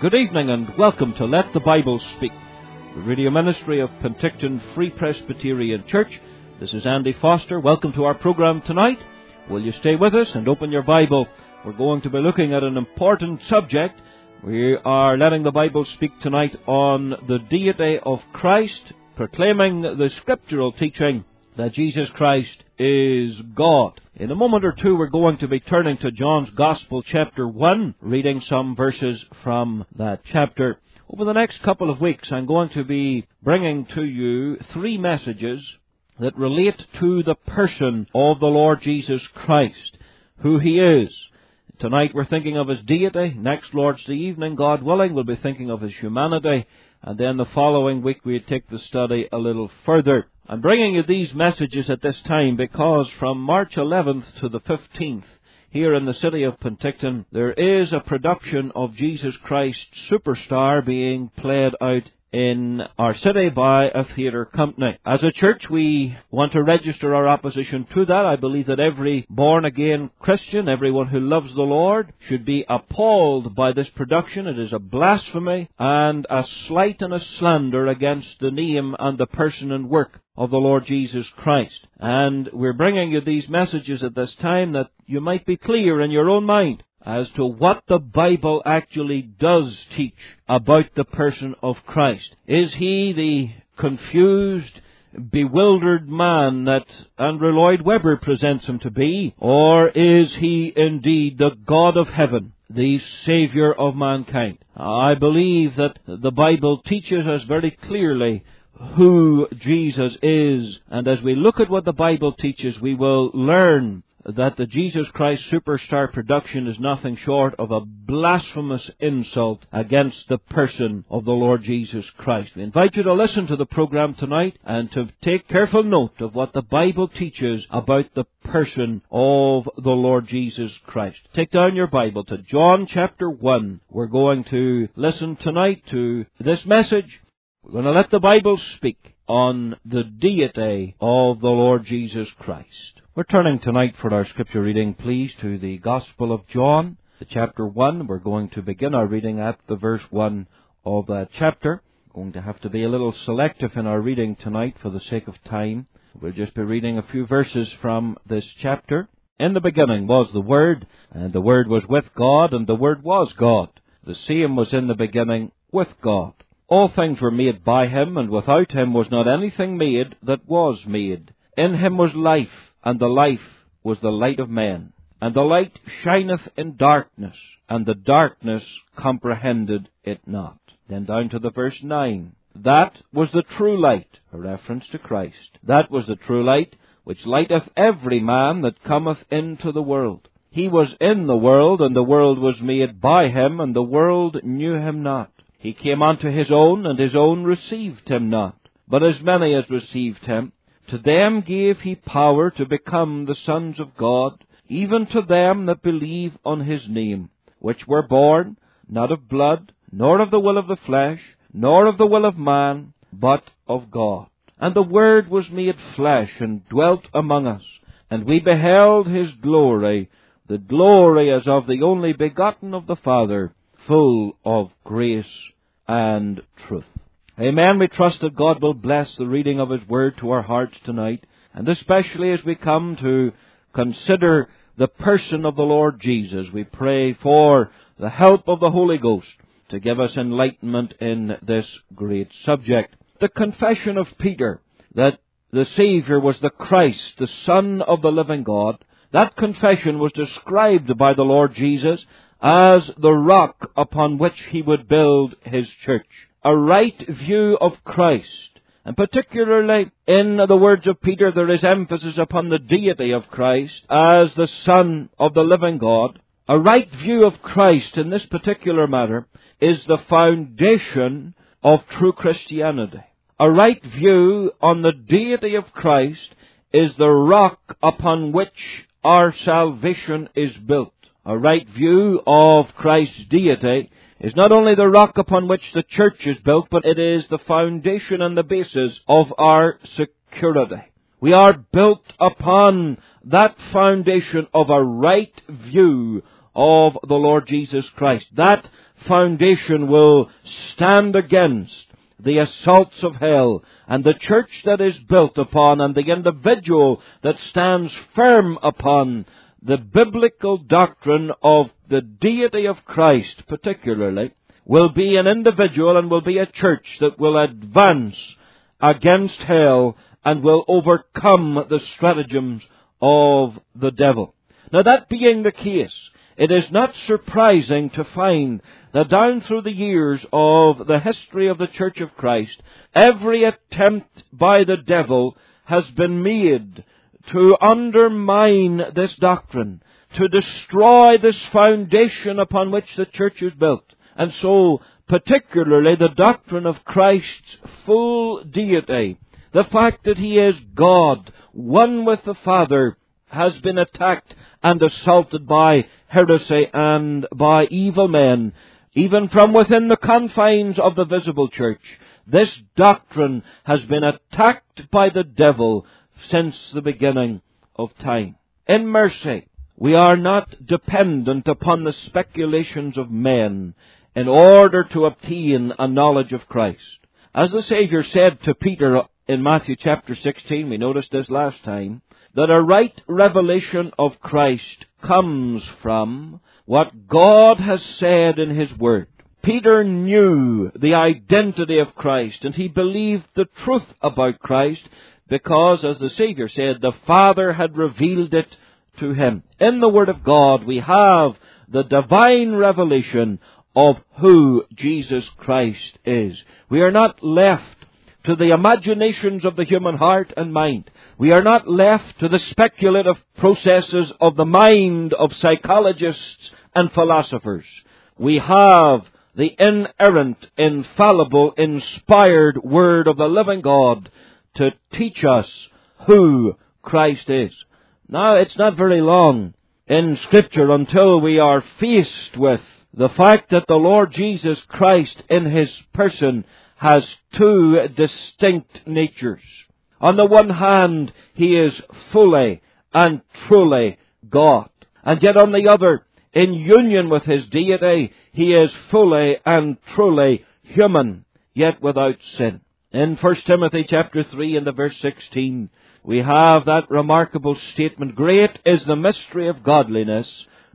Good evening and welcome to Let the Bible Speak, the radio ministry of Penticton Free Presbyterian Church. This is Andy Foster. Welcome to our program tonight. Will you stay with us and open your Bible? We're going to be looking at an important subject. We are letting the Bible speak tonight on the deity of Christ, proclaiming the scriptural teaching that Jesus Christ is God. In a moment or two, we're going to be turning to John's Gospel, chapter 1, reading some verses from that chapter. Over the next couple of weeks, I'm going to be bringing to you 3 messages that relate to the person of the Lord Jesus Christ, who He is. Tonight we're thinking of His deity. Next Lord's Day evening, God willing, we'll be thinking of His humanity. And then the following week we take the study a little further. I'm bringing you these messages at this time because from March 11th to the 15th, here in the city of Penticton, there is a production of Jesus Christ Superstar being played out in our city by a theatre company. As a church, we want to register our opposition to that. I believe that every born-again Christian, everyone who loves the Lord, should be appalled by this production. It is a blasphemy and a slight and a slander against the name and the person and work of the Lord Jesus Christ. And we're bringing you these messages at this time that you might be clear in your own mind as to what the Bible actually does teach about the person of Christ. Is He the confused, bewildered man that Andrew Lloyd Webber presents Him to be? Or is He indeed the God of heaven, the Saviour of mankind? I believe that the Bible teaches us very clearly who Jesus is, and as we look at what the Bible teaches, we will learn that the Jesus Christ Superstar production is nothing short of a blasphemous insult against the person of the Lord Jesus Christ. We invite you to listen to the program tonight and to take careful note of what the Bible teaches about the person of the Lord Jesus Christ. Take down your Bible to John chapter 1. We're going to listen tonight to this message. We're going to let the Bible speak on the deity of the Lord Jesus Christ. We're turning tonight for our scripture reading, please, to the Gospel of John, the chapter 1. We're going to begin our reading at the verse 1 of that chapter. We're going to have to be a little selective in our reading tonight for the sake of time. We'll just be reading a few verses from this chapter. In the beginning was the Word, and the Word was with God, and the Word was God. The same was in the beginning with God. All things were made by Him, and without Him was not anything made that was made. In Him was life, and the life was the light of men. And the light shineth in darkness, and the darkness comprehended it not. Then down to the verse 9. That was the true light, a reference to Christ. That was the true light, which lighteth every man that cometh into the world. He was in the world, and the world was made by Him, and the world knew Him not. He came unto His own, and His own received Him not. But as many as received Him, to them gave He power to become the sons of God, even to them that believe on His name, which were born, not of blood, nor of the will of the flesh, nor of the will of man, but of God. And the Word was made flesh, and dwelt among us, and we beheld His glory, the glory as of the only begotten of the Father, full of grace and truth. Amen. We trust that God will bless the reading of His Word to our hearts tonight, and especially as we come to consider the person of the Lord Jesus. We pray for the help of the Holy Ghost to give us enlightenment in this great subject. The confession of Peter that the Saviour was the Christ, the Son of the living God, that confession was described by the Lord Jesus as the rock upon which He would build His church. A right view of Christ. And particularly in the words of Peter, there is emphasis upon the deity of Christ as the Son of the living God. A right view of Christ in this particular matter is the foundation of true Christianity. A right view on the deity of Christ is the rock upon which our salvation is built. A right view of Christ's deity is not only the rock upon which the church is built, but it is the foundation and the basis of our security. We are built upon that foundation of a right view of the Lord Jesus Christ. That foundation will stand against the assaults of hell, and the church that is built upon, and the individual that stands firm upon the biblical doctrine of the deity of Christ particularly, will be an individual and will be a church that will advance against hell and will overcome the stratagems of the devil. Now, that being the case, it is not surprising to find that down through the years of the history of the Church of Christ, every attempt by the devil has been made to undermine this doctrine, to destroy this foundation upon which the church is built. And so, particularly the doctrine of Christ's full deity, the fact that He is God, one with the Father, has been attacked and assaulted by heresy and by evil men, even from within the confines of the visible church. This doctrine has been attacked by the devil since the beginning of time. In mercy, we are not dependent upon the speculations of men in order to obtain a knowledge of Christ. As the Saviour said to Peter in Matthew chapter 16, we noticed this last time, that a right revelation of Christ comes from what God has said in His Word. Peter knew the identity of Christ, and he believed the truth about Christ because, as the Saviour said, the Father had revealed it to him. In the Word of God, we have the divine revelation of who Jesus Christ is. We are not left to the imaginations of the human heart and mind. We are not left to the speculative processes of the mind of psychologists and philosophers. We have the inerrant, infallible, inspired Word of the living God to teach us who Christ is. Now, it's not very long in Scripture until we are faced with the fact that the Lord Jesus Christ in His person has two distinct natures. On the one hand, He is fully and truly God. And yet on the other, in union with His deity, He is fully and truly human, yet without sin. In 1 Timothy chapter 3 and the verse 16, we have that remarkable statement, "Great is the mystery of godliness,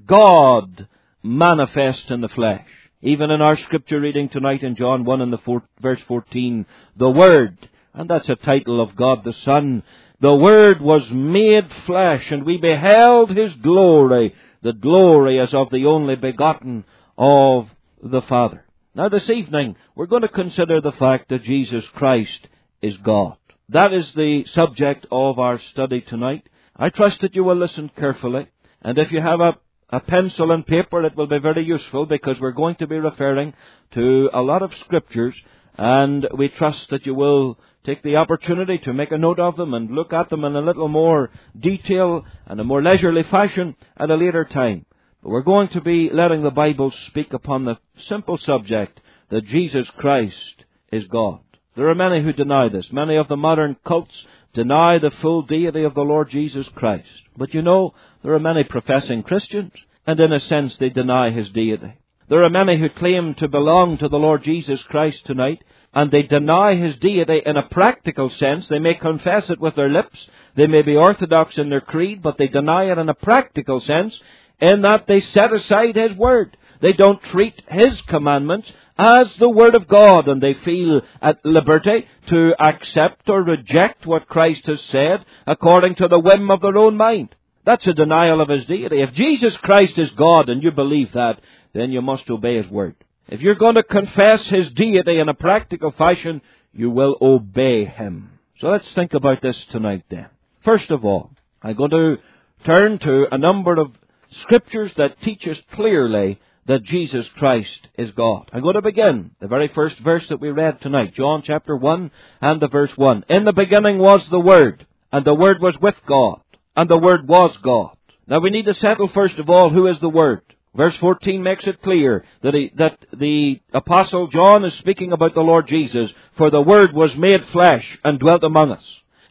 God manifest in the flesh." Even in our scripture reading tonight in John 1 and verse 14, the Word, and that's a title of God the Son, the Word was made flesh, and we beheld His glory, the glory as of the only begotten of the Father. Now this evening, we're going to consider the fact that Jesus Christ is God. That is the subject of our study tonight. I trust that you will listen carefully, and if you have a pencil and paper, it will be very useful because we're going to be referring to a lot of scriptures, and we trust that you will take the opportunity to make a note of them and look at them in a little more detail and a more leisurely fashion at a later time. But we're going to be letting the Bible speak upon the simple subject that Jesus Christ is God. There are many who deny this. Many of the modern cults deny the full deity of the Lord Jesus Christ. But you know, there are many professing Christians, and in a sense they deny His deity. There are many who claim to belong to the Lord Jesus Christ tonight, and they deny His deity in a practical sense. They may confess it with their lips, they may be orthodox in their creed, but they deny it in a practical sense, in that they set aside His Word. They don't treat His commandments as the Word of God, and they feel at liberty to accept or reject what Christ has said according to the whim of their own mind. That's a denial of His deity. If Jesus Christ is God and you believe that, then you must obey His Word. If you're going to confess His deity in a practical fashion, you will obey Him. So let's think about this tonight then. First of all, I'm going to turn to a number of scriptures that teach us clearly that Jesus Christ is God. I'm going to begin the very first verse that we read tonight, John chapter 1 and the verse 1. "In the beginning was the Word, and the Word was with God, and the Word was God." Now we need to settle first of all who is the Word. Verse 14 makes it clear that the Apostle John is speaking about the Lord Jesus, "For the Word was made flesh and dwelt among us."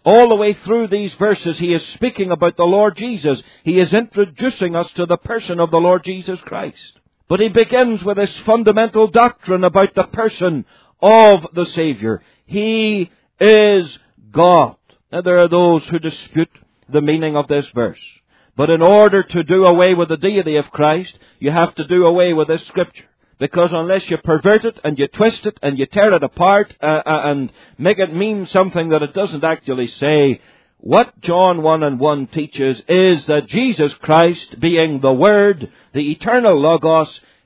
All the way through these verses, he is speaking about the Lord Jesus. He is introducing us to the person of the Lord Jesus Christ. But he begins with this fundamental doctrine about the person of the Savior. He is God. Now, there are those who dispute the meaning of this verse. But in order to do away with the deity of Christ, you have to do away with this scripture. Because unless you pervert it and you twist it and you tear it apart and make it mean something that it doesn't actually say, what John 1:1 teaches is that Jesus Christ, being the Word, the eternal Logos,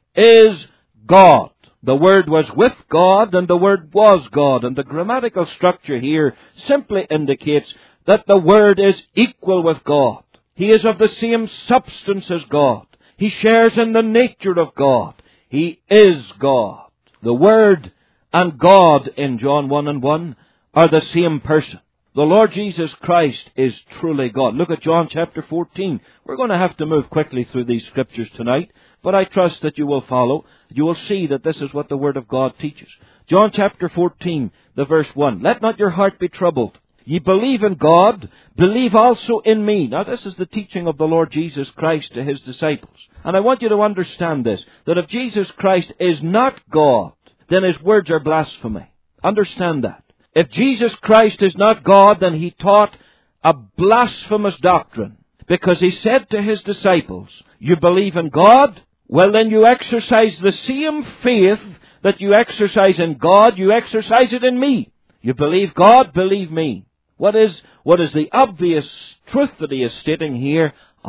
is God. The Word was with God and the Word was God. And the grammatical structure here simply indicates that the Word is equal with God. He is of the same substance as God. He shares in the nature of God. He is God. The Word and God in John 1:1 are the same person. The Lord Jesus Christ is truly God. Look at John chapter 14. We're going to have to move quickly through these scriptures tonight, but I trust that you will follow. You will see that this is what the Word of God teaches. John chapter 14, the verse 1. Let not your heart be troubled. Ye believe in God, believe also in me. Now this is the teaching of the Lord Jesus Christ to His disciples. And I want you to understand this, that if Jesus Christ is not God, then His words are blasphemy. Understand that. If Jesus Christ is not God, then He taught a blasphemous doctrine. Because He said to His disciples, you believe in God? Well, then you exercise the same faith that you exercise in God, you exercise it in me. You believe God, believe me. What is the obvious truth that He is stating here?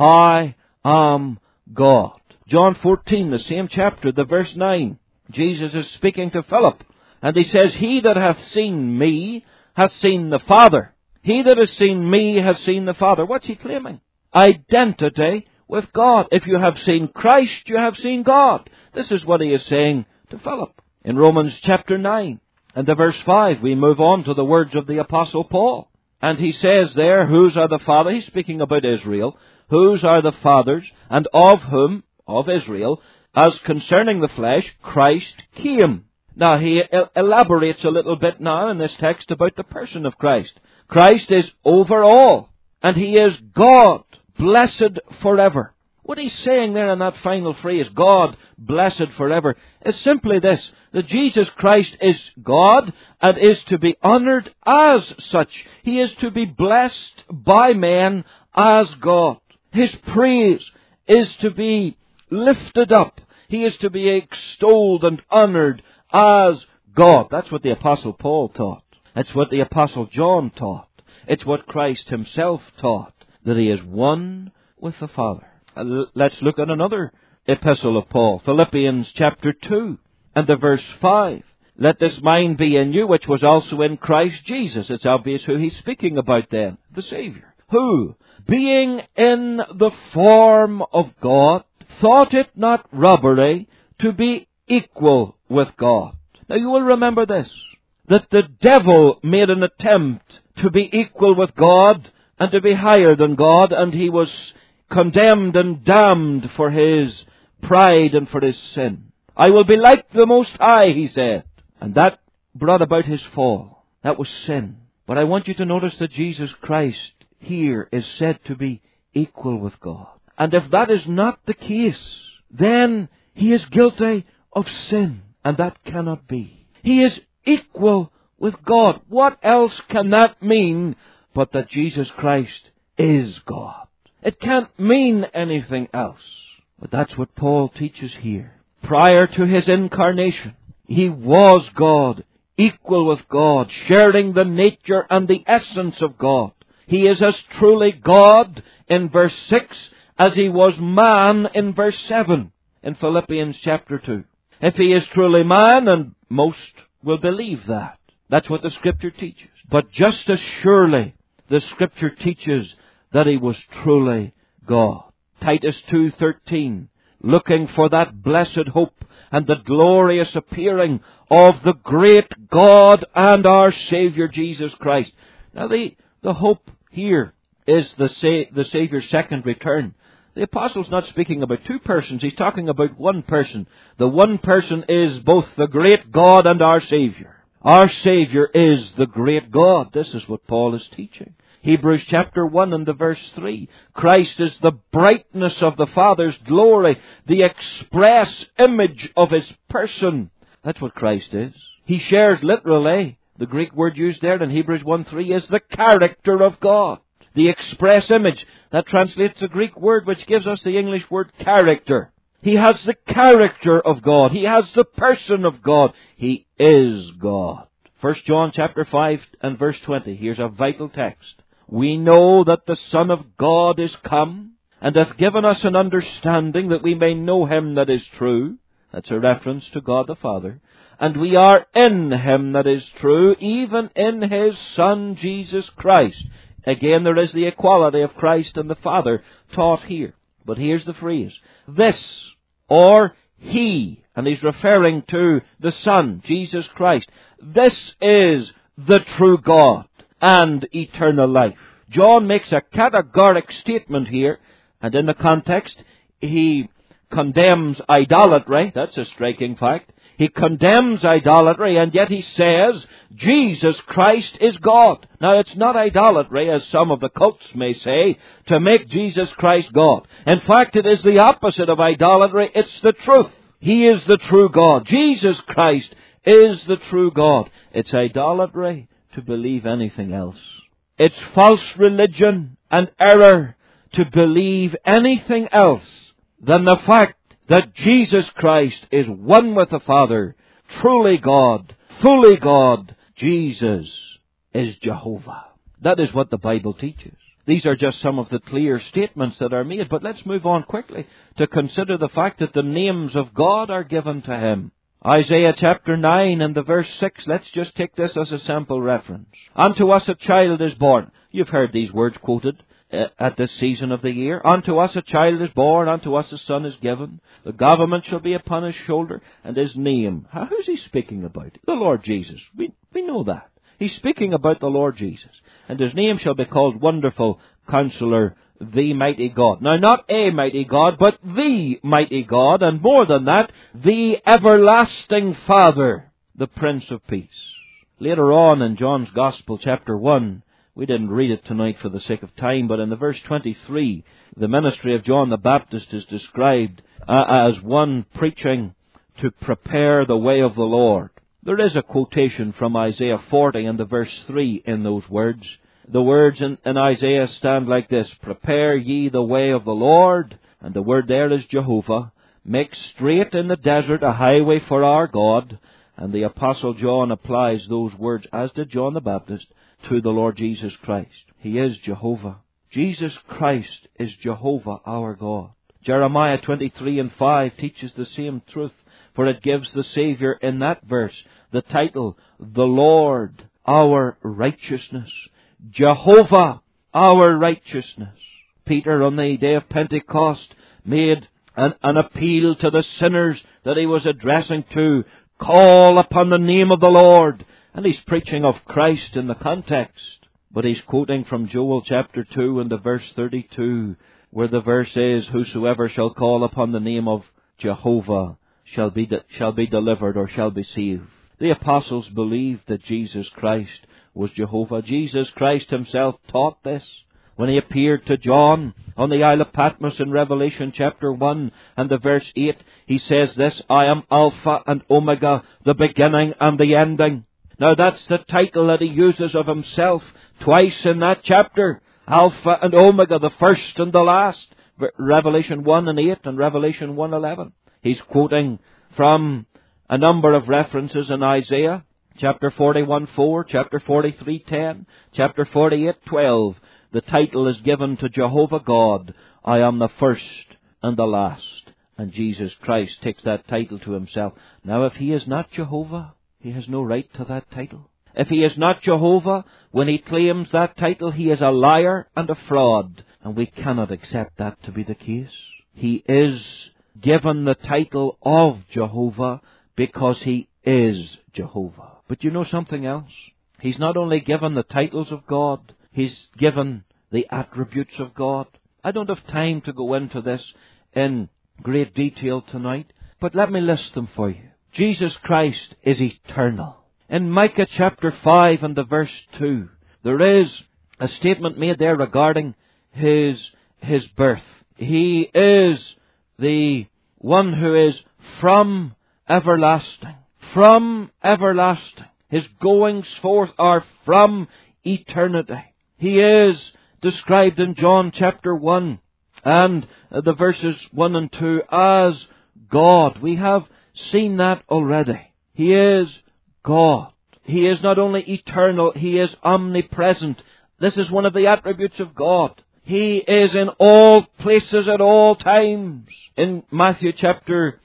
I am God. John 14, the same chapter, the verse 9. Jesus is speaking to Philip. And He says, he that hath seen me hath seen the Father. He that has seen me has seen the Father. What's He claiming? Identity with God. If you have seen Christ, you have seen God. This is what He is saying to Philip. In Romans chapter 9 and the verse 5, we move on to the words of the Apostle Paul. And he says there, whose are the fathers? He's speaking about Israel. Whose are the fathers, and of whom, of Israel, as concerning the flesh, Christ came. Now he elaborates a little bit now in this text about the person of Christ. Christ is over all, and He is God, blessed forever. What he's saying there in that final phrase, God, blessed forever, is simply this, that Jesus Christ is God and is to be honored as such. He is to be blessed by men as God. His praise is to be lifted up. He is to be extolled and honored as God. That's what the Apostle Paul taught. That's what the Apostle John taught. It's what Christ Himself taught, that He is one with the Father. Let's look at another epistle of Paul, Philippians chapter 2 and the verse 5. Let this mind be in you, which was also in Christ Jesus. It's obvious who he's speaking about then, the Savior. Who, being in the form of God, thought it not robbery to be equal with God. Now you will remember this, that the devil made an attempt to be equal with God and to be higher than God, and he was condemned and damned for his pride and for his sin. I will be like the Most High, he said. And that brought about his fall. That was sin. But I want you to notice that Jesus Christ here is said to be equal with God. And if that is not the case, then he is guilty of sin. And that cannot be. He is equal with God. What else can that mean but that Jesus Christ is God? It can't mean anything else. But that's what Paul teaches here. Prior to his incarnation, he was God, equal with God, sharing the nature and the essence of God. He is as truly God in verse 6 as he was man in verse 7 in Philippians chapter 2. If he is truly man, and most will believe that, that's what the Scripture teaches. But just as surely the Scripture teaches that he was truly God. Titus 2:13, looking for that blessed hope and the glorious appearing of the great God and our Savior Jesus Christ. Now the hope here is the Savior's second return. The Apostle's not speaking about two persons, he's talking about one person. The one person is both the great God and our Savior. Our Savior is the great God. This is what Paul is teaching. Hebrews chapter 1 and the verse 3. Christ is the brightness of the Father's glory, the express image of His person. That's what Christ is. He shares literally, the Greek word used there in Hebrews 1:3 is the character of God. The express image. That translates the Greek word which gives us the English word character. He has the character of God. He has the person of God. He is God. 1 John chapter 5 and verse 20. Here's a vital text. We know that the Son of God is come, and hath given us an understanding that we may know Him that is true. That's a reference to God the Father. And we are in Him that is true, even in His Son Jesus Christ. Again, there is the equality of Christ and the Father taught here. But here's the phrase. This, or He, and He's referring to the Son, Jesus Christ. This is the true God and eternal life. John makes a categoric statement here, and in the context, he condemns idolatry. That's a striking fact. He condemns idolatry, and yet he says, Jesus Christ is God. Now, it's not idolatry, as some of the cults may say, to make Jesus Christ God. In fact, it is the opposite of idolatry. It's the truth. He is the true God. Jesus Christ is the true God. It's idolatry to believe anything else. It's false religion and error to believe anything else than the fact that Jesus Christ is one with the Father, truly God, fully God. Jesus is Jehovah. That is what the Bible teaches. These are just some of the clear statements that are made, but let's move on quickly to consider the fact that the names of God are given to Him. Isaiah chapter 9 and the verse 6, let's just take this as a sample reference. Unto us a child is born. You've heard these words quoted at this season of the year. Unto us a child is born, unto us a son is given. The government shall be upon His shoulder, and His name. Who's He speaking about? The Lord Jesus. We know that. He's speaking about the Lord Jesus. And His name shall be called Wonderful Counselor, the Mighty God. Now, not a mighty God, but the Mighty God, and more than that, the Everlasting Father, the Prince of Peace. Later on in John's Gospel, chapter 1, we didn't read it tonight for the sake of time, but in the verse 23, the ministry of John the Baptist is described as one preaching to prepare the way of the Lord. There is a quotation from Isaiah 40 and the verse 3 in those words. The words in Isaiah stand like this: Prepare ye the way of the Lord, and the word there is Jehovah. Make straight in the desert a highway for our God. And the Apostle John applies those words, as did John the Baptist, to the Lord Jesus Christ. He is Jehovah. Jesus Christ is Jehovah our God. Jeremiah 23 and 5 teaches the same truth, for it gives the Savior in that verse the title, The Lord our Righteousness. Jehovah our righteousness. Peter on the day of Pentecost made an appeal to the sinners that he was addressing to. Call upon the name of the Lord. And he's preaching of Christ in the context. But he's quoting from Joel chapter 2 and the verse 32, where the verse is, Whosoever shall call upon the name of Jehovah shall be delivered or shall be saved. The apostles believed that Jesus Christ was Jehovah. Jesus Christ Himself taught this. When He appeared to John on the Isle of Patmos in Revelation chapter 1 and the verse 8, He says this, I am Alpha and Omega, the beginning and the ending. Now that's the title that He uses of Himself twice in that chapter. Alpha and Omega, the first and the last. Revelation 1 and 8 and Revelation 1:11. He's quoting from a number of references in Isaiah. Chapter 41:4, chapter 43:10, chapter 48:12. The title is given to Jehovah God. I am the first and the last. And Jesus Christ takes that title to Himself. Now, if He is not Jehovah, He has no right to that title. If He is not Jehovah, when He claims that title, He is a liar and a fraud. And we cannot accept that to be the case. He is given the title of Jehovah because He is Jehovah. But you know something else? He's not only given the titles of God, He's given the attributes of God. I don't have time to go into this in great detail tonight, but let me list them for you. Jesus Christ is eternal. In Micah chapter 5 and the verse 2, there is a statement made there regarding His birth. He is the one who is from everlasting. From everlasting. His goings forth are from eternity. He is described in John chapter 1 and the verses 1 and 2 as God. We have seen that already. He is God. He is not only eternal, He is omnipresent. This is one of the attributes of God. He is in all places at all times. In Matthew chapter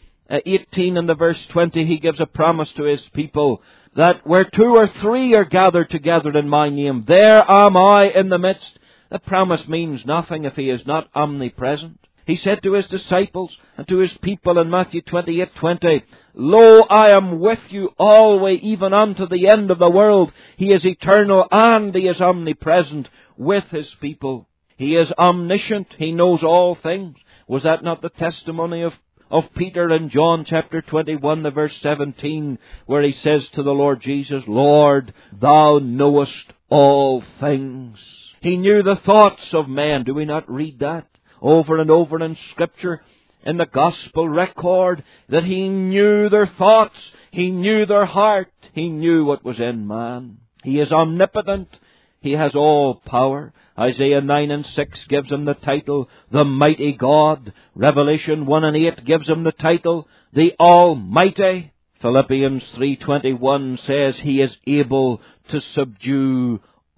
18 and the verse 20, He gives a promise to His people that where 2 or 3 are gathered together in My name, there am I in the midst. That promise means nothing if He is not omnipresent. He said to His disciples and to His people in Matthew 28:20, Lo, I am with you always, even unto the end of the world. He is eternal and He is omnipresent with His people. He is omniscient. He knows all things. Was that not the testimony of Peter in John chapter 21, the verse 17, where he says to the Lord Jesus, Lord, Thou knowest all things. He knew the thoughts of men. Do we not read that over and over in Scripture? In the Gospel record, that He knew their thoughts. He knew their heart. He knew what was in man. He is omnipotent. He has all power. Isaiah 9 and 6 gives Him the title, the Mighty God. Revelation 1 and 8 gives Him the title, the Almighty. Philippians 3:21 says He is able to subdue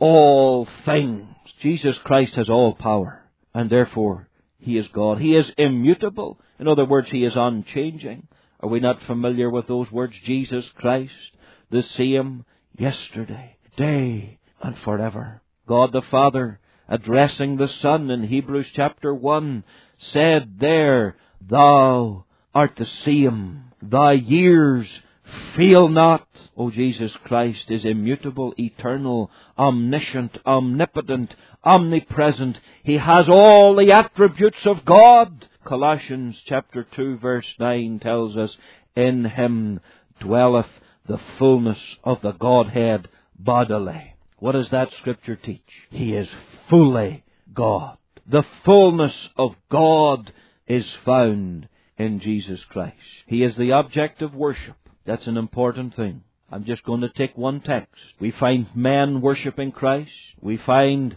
all things. Jesus Christ has all power, and therefore He is God. He is immutable. In other words, He is unchanging. Are we not familiar with those words? Jesus Christ, the same yesterday, today, and forever. God the Father, addressing the Son in Hebrews chapter 1, said there, Thou art the same. Thy years fail not. O Jesus Christ is immutable, eternal, omniscient, omnipotent, omnipresent. He has all the attributes of God. Colossians chapter 2 verse 9 tells us, In Him dwelleth the fullness of the Godhead bodily. What does that Scripture teach? He is fully God. The fullness of God is found in Jesus Christ. He is the object of worship. That's an important thing. I'm just going to take one text. We find men worshipping Christ. We find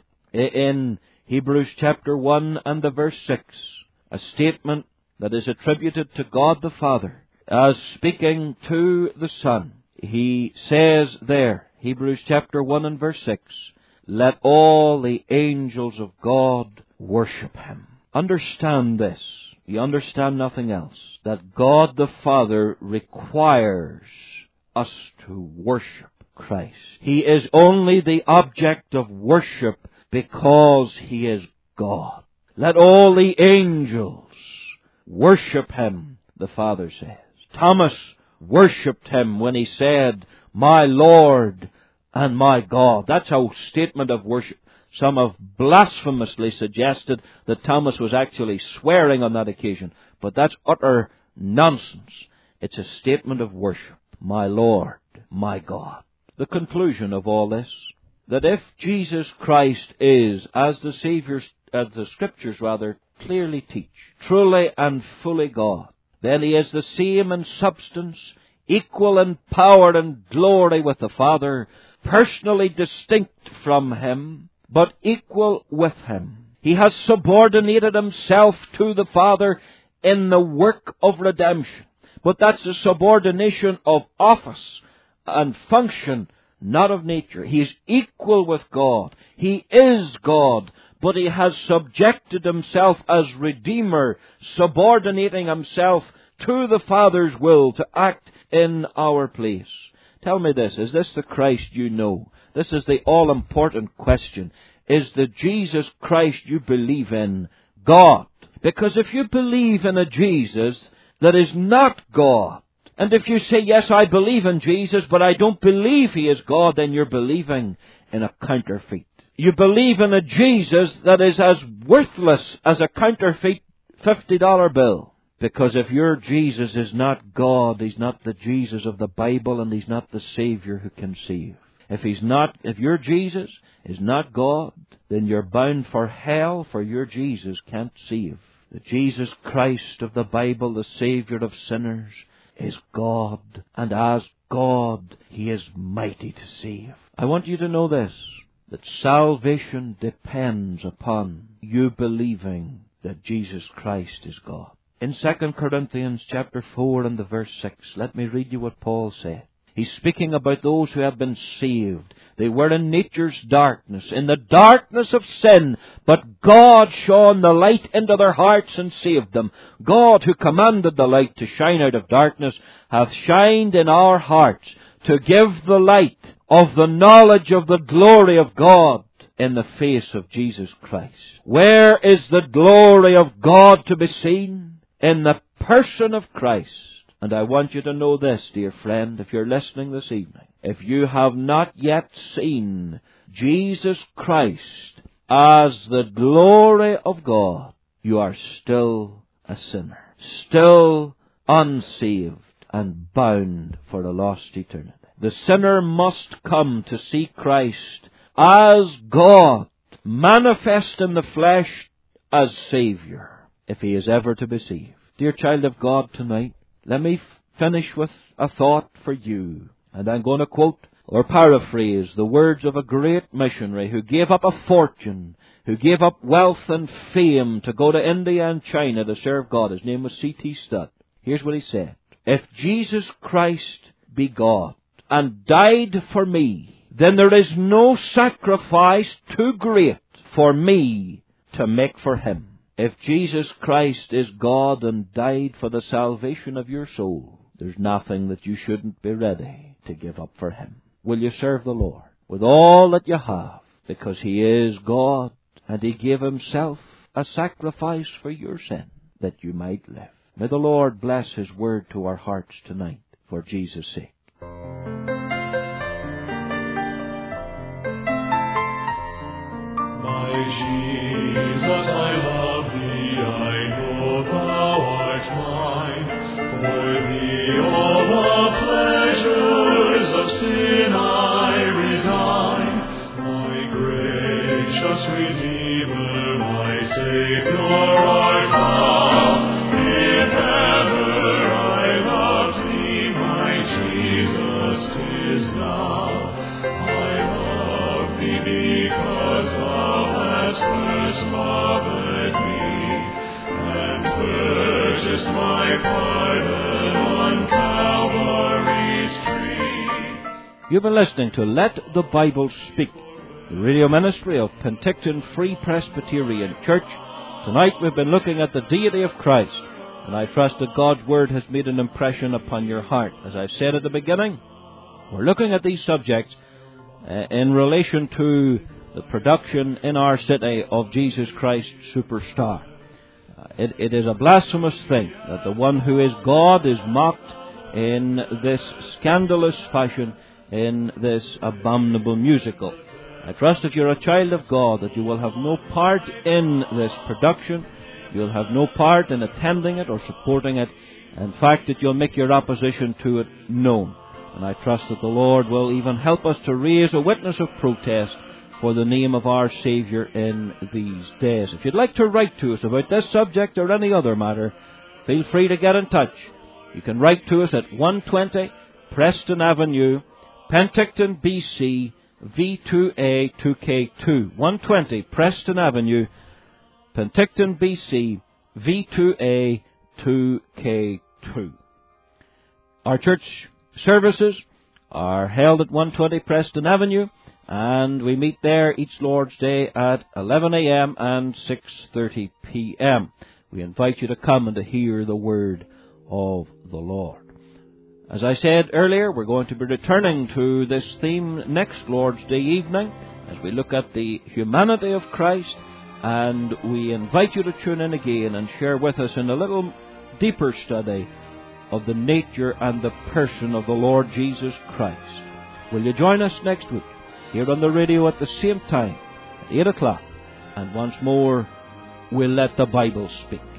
in Hebrews chapter 1 and the verse 6 a statement that is attributed to God the Father as speaking to the Son. He says there, Hebrews chapter 1 and verse 6, Let all the angels of God worship Him. Understand this. You understand nothing else. That God the Father requires us to worship Christ. He is only the object of worship because He is God. Let all the angels worship Him, the Father says. Thomas worshipped Him when he said, My Lord and my God. That's a statement of worship. Some have blasphemously suggested that Thomas was actually swearing on that occasion, but that's utter nonsense. It's a statement of worship. My Lord, my God. The conclusion of all this, that if Jesus Christ is, as the Scriptures clearly teach, truly and fully God, then He is the same in substance, equal in power and glory with the Father, personally distinct from Him, but equal with Him. He has subordinated Himself to the Father in the work of redemption. But that's a subordination of office and function, not of nature. He is equal with God. He is God, but He has subjected Himself as Redeemer, subordinating Himself to the Father's will to act in our place. Tell me this, is this the Christ you know? This is the all-important question. Is the Jesus Christ you believe in God? Because if you believe in a Jesus that is not God, and if you say, yes, I believe in Jesus, but I don't believe He is God, then you're believing in a counterfeit. You believe in a Jesus that is as worthless as a counterfeit $50 bill. Because if your Jesus is not God, He's not the Jesus of the Bible, and He's not the Savior who can save. If your Jesus is not God, then you're bound for hell, for your Jesus can't save. The Jesus Christ of the Bible, the Savior of sinners, is God, and as God, He is mighty to save. I want you to know this, that salvation depends upon you believing that Jesus Christ is God. In 2 Corinthians chapter 4 and the verse 6, let me read you what Paul said. He's speaking about those who have been saved. They were in nature's darkness, in the darkness of sin, but God shone the light into their hearts and saved them. God, who commanded the light to shine out of darkness, hath shined in our hearts to give the light of the knowledge of the glory of God in the face of Jesus Christ. Where is the glory of God to be seen? In the person of Christ. And I want you to know this, dear friend, if you're listening this evening. If you have not yet seen Jesus Christ as the glory of God, you are still a sinner, still unsaved and bound for a lost eternity. The sinner must come to see Christ as God, manifest in the flesh as Savior, if he is ever to be saved. Dear child of God, tonight, let me finish with a thought for you. And I'm going to quote or paraphrase the words of a great missionary who gave up a fortune, who gave up wealth and fame to go to India and China to serve God. His name was C.T. Studd. Here's what he said. If Jesus Christ be God and died for me, then there is no sacrifice too great for me to make for Him. If Jesus Christ is God and died for the salvation of your soul, there's nothing that you shouldn't be ready to give up for Him. Will you serve the Lord with all that you have? Because He is God, and He gave Himself a sacrifice for your sin, that you might live. May the Lord bless His word to our hearts tonight, for Jesus' sake. My Jesus, I love Thee, I know Thou art mine. For Thee all the pleasures of sin I resign. My gracious Redeemer, my Savior art Thou. If ever I loved Thee, my Jesus, 'tis now. I love Thee because Thou hast first loved me, and purchased my pardon on Calvary's tree. You've been listening to Let the Bible Speak, the radio ministry of Penticton Free Presbyterian Church. Tonight we've been looking at the deity of Christ, and I trust that God's Word has made an impression upon your heart. As I said at the beginning, we're looking at these subjects in relation to the production in our city of Jesus Christ Superstar. It is a blasphemous thing that the one who is God is mocked in this scandalous fashion, in this abominable musical. I trust if you're a child of God that you will have no part in this production. You'll have no part in attending it or supporting it. In fact, that you'll make your opposition to it known. And I trust that the Lord will even help us to raise a witness of protest for the name of our Saviour in these days. If you'd like to write to us about this subject or any other matter, feel free to get in touch. You can write to us at 120 Preston Avenue, Penticton, BC, V2A 2K2. 120 Preston Avenue, Penticton, BC, V2A 2K2. Our church services are held at 120 Preston Avenue, and we meet there each Lord's Day at 11 a.m. and 6:30 p.m. We invite you to come and to hear the word of the Lord. As I said earlier, we're going to be returning to this theme next Lord's Day evening as we look at the humanity of Christ, and we invite you to tune in again and share with us in a little deeper study of the nature and the person of the Lord Jesus Christ. Will you join us next week here on the radio at the same time at 8 o'clock, and once more we'll let the Bible speak.